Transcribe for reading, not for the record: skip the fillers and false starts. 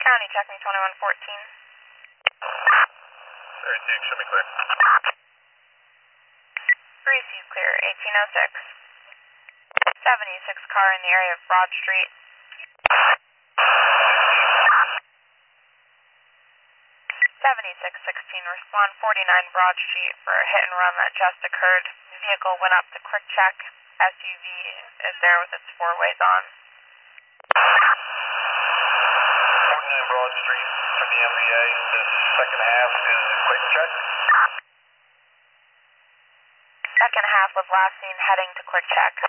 County, check me 2114. 32, show me clear. Receive clear, 1806. 76 car in the area of Broad Street. 7616, respond 49 Broad Street for a hit and run that just occurred. Vehicle went up to quick check. SUV is there with its four ways on. 49 Broad Street for the MVA. The second half is a quick check. Second half was last seen heading to quick check.